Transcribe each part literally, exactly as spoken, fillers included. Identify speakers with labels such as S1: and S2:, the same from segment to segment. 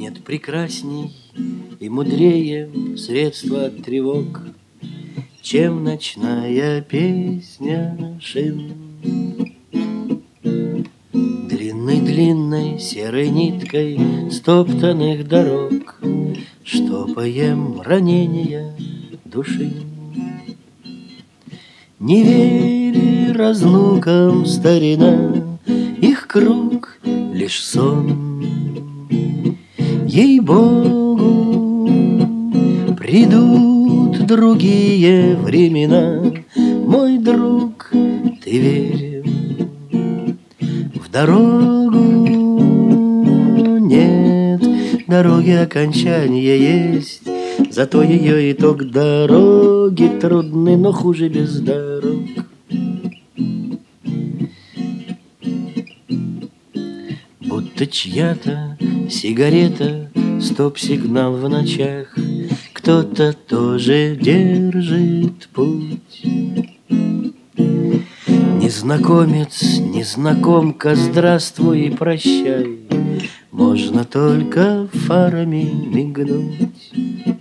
S1: Нет прекрасней и мудрее средства от тревог, чем ночная песня шин. Длинной-длинной серой ниткой стоптанных дорог штопаем ранения души. Не верь разлукам, старина, их круг лишь сон. Ей-богу, придут другие времена, мой друг, ты верь в дорогу. Нет дороги окончания есть, зато ее итог дороги трудный, но хуже без дорог. Будто чья-то сигарета, стоп-сигнал в ночах, кто-то тоже держит путь. Незнакомец, незнакомка, здравствуй и прощай, можно только фарами мигнуть.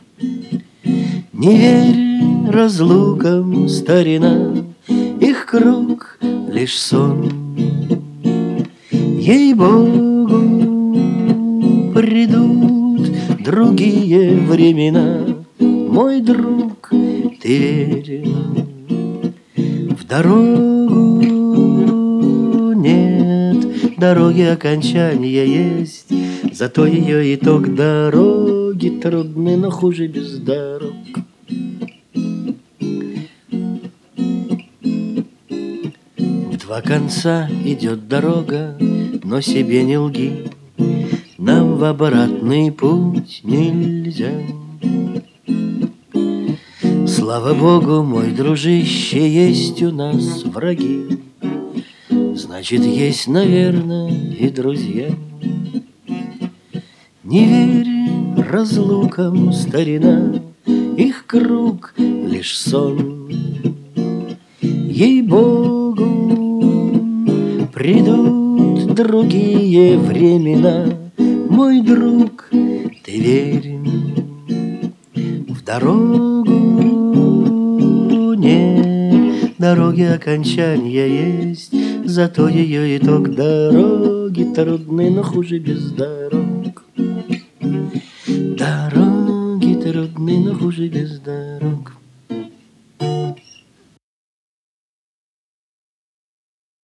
S1: Не верь разлукам, старина, их круг лишь сон. Ей-богу, придут другие времена, мой друг, ты верь в дорогу. Нет дороги окончания есть, зато ее итог дороги трудный, но хуже без дорог. В два конца идет дорога, но себе не лги, нам в обратный путь нельзя. Слава Богу, мой дружище, есть у нас враги, значит, есть, наверное, и друзья. Не верь разлукам, старина, их круг лишь сон. Ей-богу, придут другие времена, мой друг, ты верь в дорогу. Нет дороги окончания есть, зато ее итог дороги трудный, но хуже без дорог. Дороги трудны, но хуже без дорог.